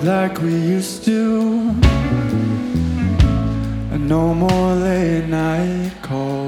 like we used to. And no more late night calls.